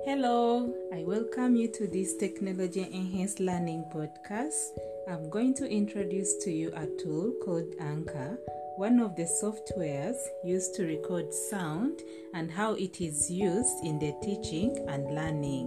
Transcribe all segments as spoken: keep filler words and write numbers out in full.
Hello, I welcome you to this Technology Enhanced Learning podcast. I'm going to introduce to you a tool called Anchor, one of the softwares used to record sound and how it is used in the teaching and learning.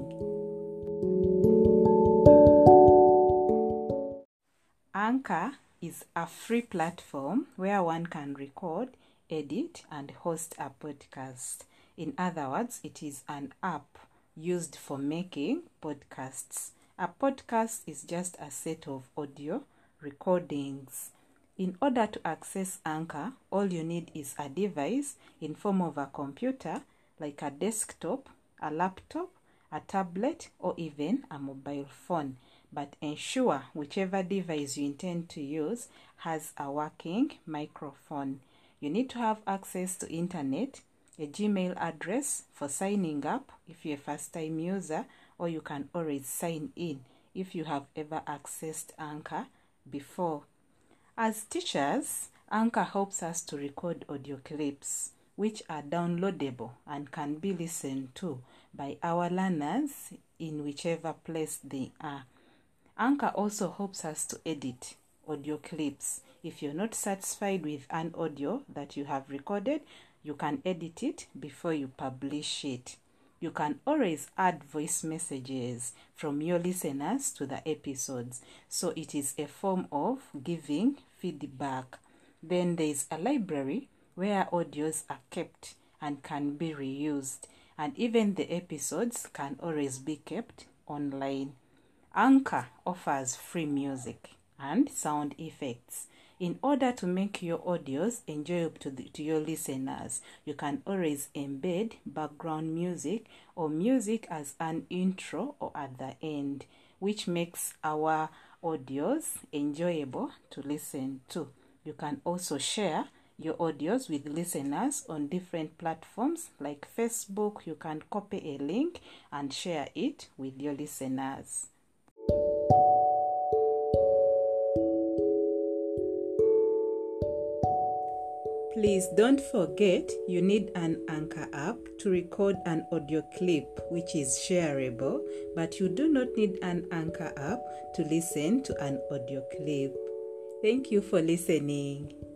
Anchor is a free platform where one can record, edit, and host a podcast. In other words, it is an app used for making podcasts. A podcast is just a set of audio recordings. In order to access Anchor, all you need is a device in form of a computer, like a desktop, a laptop, a tablet, or even a mobile phone. But ensure whichever device you intend to use has a working microphone. You need to have access to internet, a Gmail address for signing up if you're a first-time user, or you can always sign in if you have ever accessed Anchor before. As teachers, Anchor helps us to record audio clips, which are downloadable and can be listened to by our learners in whichever place they are. Anchor also helps us to edit audio clips. If you're not satisfied with an audio that you have recorded, you can edit it before you publish it. You can always add voice messages from your listeners to the episodes, so it is a form of giving feedback. Then there is a library where audios are kept and can be reused, and even the episodes can always be kept online. Anchor offers free music and sound effects. In order to make your audios enjoyable to, the, to your listeners, you can always embed background music or music as an intro or at the end, which makes our audios enjoyable to listen to. You can also share your audios with listeners on different platforms like Facebook. You can copy a link and share it with your listeners. Please don't forget you need an Anchor app to record an audio clip which is shareable, but you do not need an Anchor app to listen to an audio clip. Thank you for listening.